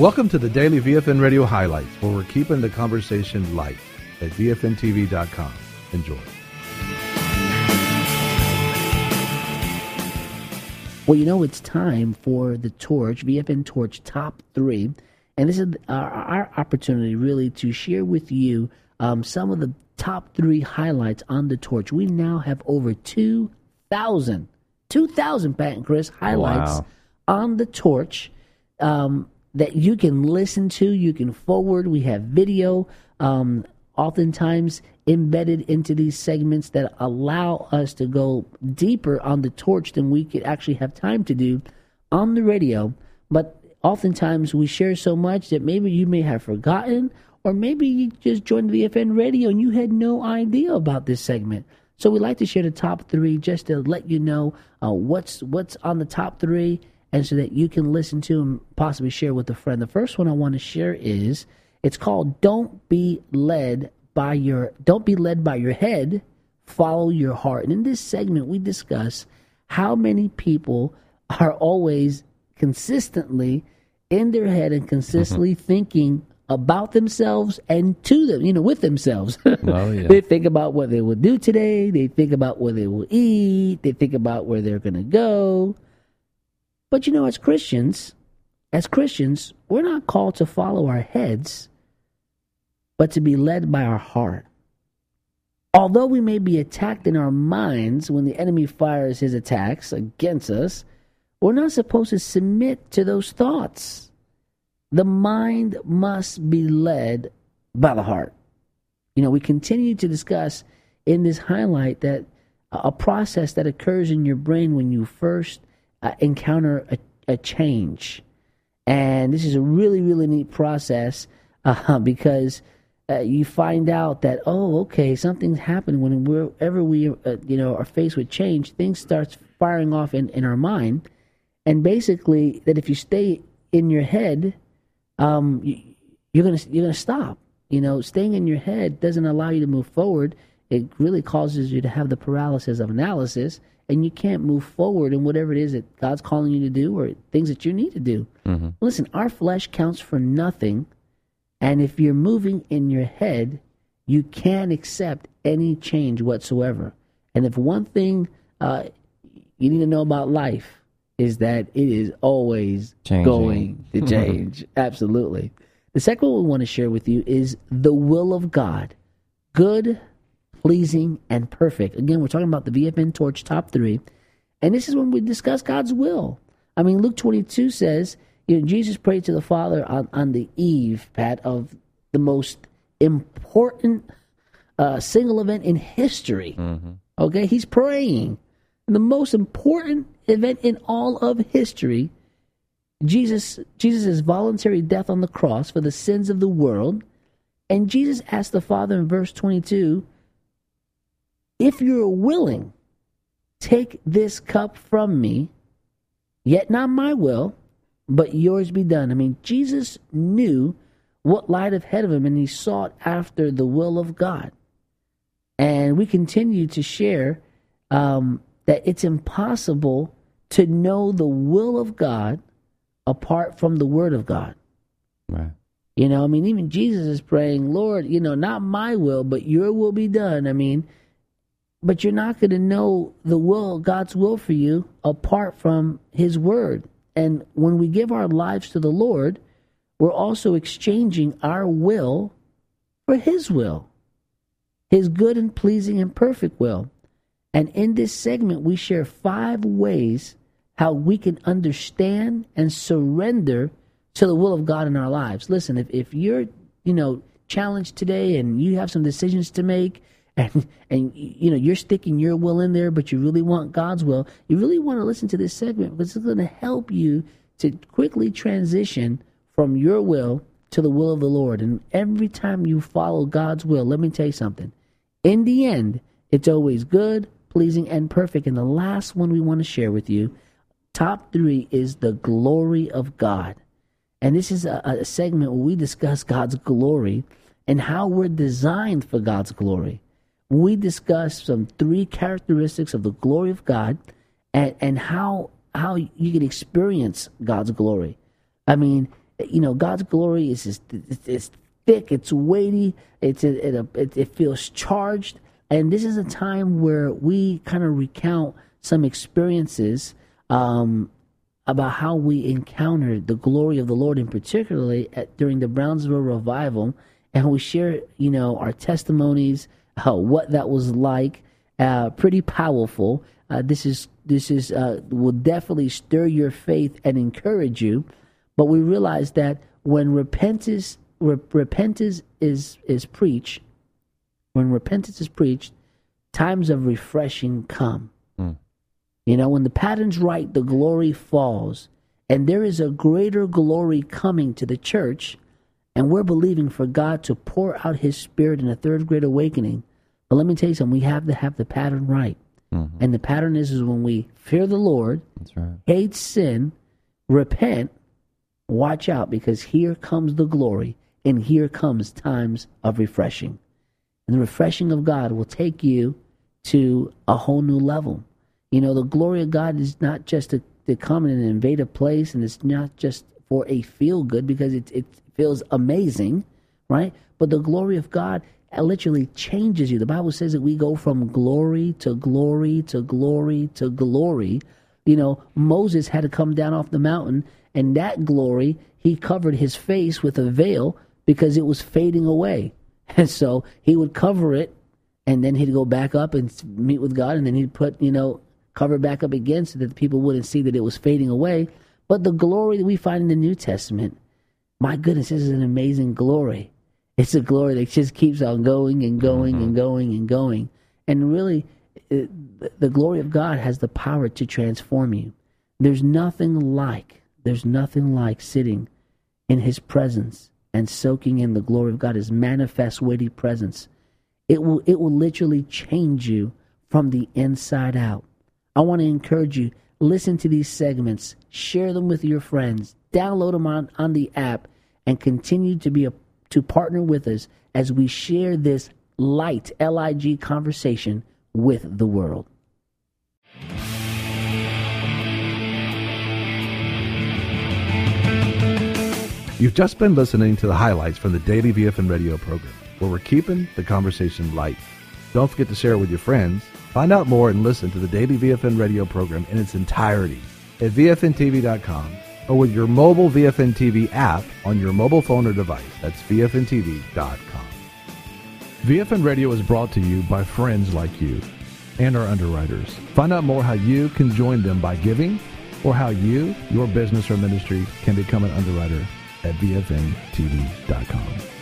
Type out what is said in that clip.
Welcome to the Daily VFN Radio Highlights, where we're keeping the conversation light at VFNTV.com. Enjoy. Well, you know, it's time for the Torch, VFN Torch Top 3. And this is our opportunity, really, to share with you some of the top 3 highlights on the Torch. We now have over 2,000, Pat and Chris, highlights on the Torch that you can listen to, you can forward. We have video, oftentimes embedded into these segments that allow us to go deeper on the Torch than we could actually have time to do on the radio. But oftentimes we share so much that maybe you may have forgotten, or maybe you just joined the VFN radio and you had no idea about this segment. So we like to share the top 3 just to let you know what's on the top 3, and so that you can listen to and possibly share with a friend. The first one I want to share is, it's called Don't Be Led by Your Head, Follow Your Heart. And in this segment, we discuss how many people are always consistently in their head and consistently thinking about themselves and to them, with themselves. They think about what they will do today. They think about what they will eat. They think about where they're going to go. But as Christians, we're not called to follow our heads, but to be led by our heart. Although we may be attacked in our minds when the enemy fires his attacks against us, we're not supposed to submit to those thoughts. The mind must be led by the heart. We continue to discuss in this highlight that a process that occurs in your brain when you first encounter a change. And this is a really, really neat process because you find out that, something's happened whenever we are faced with change. Things start firing off in our mind. And basically, that if you stay in your head, you're gonna stop. Staying in your head doesn't allow you to move forward. It really causes you to have the paralysis of analysis, and you can't move forward in whatever it is that God's calling you to do or things that you need to do. Mm-hmm. Listen, our flesh counts for nothing, and if you're moving in your head, you can't accept any change whatsoever. And if one thing you need to know about life is that it is always going to change. Absolutely. The second one we want to share with you is the will of God. Good, pleasing, and perfect. Again, we're talking about the VFN Torch Top 3. And this is when we discuss God's will. Luke 22 says, Jesus prayed to the Father on the eve, Pat, of the most important single event in history. Mm-hmm. Okay? He's praying. The most important event in all of history, Jesus' voluntary death on the cross for the sins of the world. And Jesus asked the Father in verse 22, if you're willing, take this cup from me, yet not my will, but yours be done. Jesus knew what lied ahead of him, and he sought after the will of God. And we continue to share that it's impossible to know the will of God apart from the Word of God. Right. Even Jesus is praying, Lord, not my will, but your will be done. But you're not going to know God's will for you apart from His Word. And when we give our lives to the Lord, we're also exchanging our will for His will, His good and pleasing and perfect will. And in this segment, we share 5 ways how we can understand and surrender to the will of God in our lives. Listen, if you're, challenged today and you have some decisions to make, and you're sticking your will in there, but you really want God's will, you really want to listen to this segment, because it's going to help you to quickly transition from your will to the will of the Lord. And every time you follow God's will, let me tell you something. In the end, it's always good, pleasing, and perfect. And the last one we want to share with you, top 3, is the glory of God. And this is a segment where we discuss God's glory and how we're designed for God's glory. We discuss some 3 characteristics of the glory of God and how you can experience God's glory. God's glory is thick, it's weighty, it feels charged. And this is a time where we kind of recount some experiences about how we encountered the glory of the Lord, and particularly during the Brownsville revival. And we share, our testimonies, what that was like. Pretty powerful. This will definitely stir your faith and encourage you. But we realize that when repentance is preached, times of refreshing come. When the pattern's right, the glory falls. And there is a greater glory coming to the church. And we're believing for God to pour out his Spirit in a third great awakening. But let me tell you something. We have to have the pattern right. Mm-hmm. And the pattern is when we fear the Lord, that's right, hate sin, repent, watch out, because here comes the glory and here comes times of refreshing. And the refreshing of God will take you to a whole new level. The glory of God is not just to come and invade a place, and it's not just for a feel good, because it feels amazing, right? But the glory of God literally changes you. The Bible says that we go from glory to glory to glory to glory. Moses had to come down off the mountain, and that glory, he covered his face with a veil because it was fading away. And so he would cover it, and then he'd go back up and meet with God, and then he'd put, cover it back up again so that the people wouldn't see that it was fading away. But the glory that we find in the New Testament, my goodness, this is an amazing glory. It's a glory that just keeps on going and going and going and going. And really, the glory of God has the power to transform you. There's nothing like sitting in his presence and soaking in the glory of God, his manifest, weighty presence. It will literally change you from the inside out. I want to encourage you, listen to these segments, share them with your friends, download them on the app, and continue to partner with us as we share this light, L-I-G, conversation with the world. You've just been listening to the highlights from the Daily VFN radio program, where we're keeping the conversation light. Don't forget to share it with your friends. Find out more and listen to the Daily VFN radio program in its entirety at VFNTV.com or with your mobile VFN TV app on your mobile phone or device. That's VFNTV.com. VFN Radio is brought to you by friends like you and our underwriters. Find out more how you can join them by giving, or how you, your business or ministry, can become an underwriter at VFNTV.com.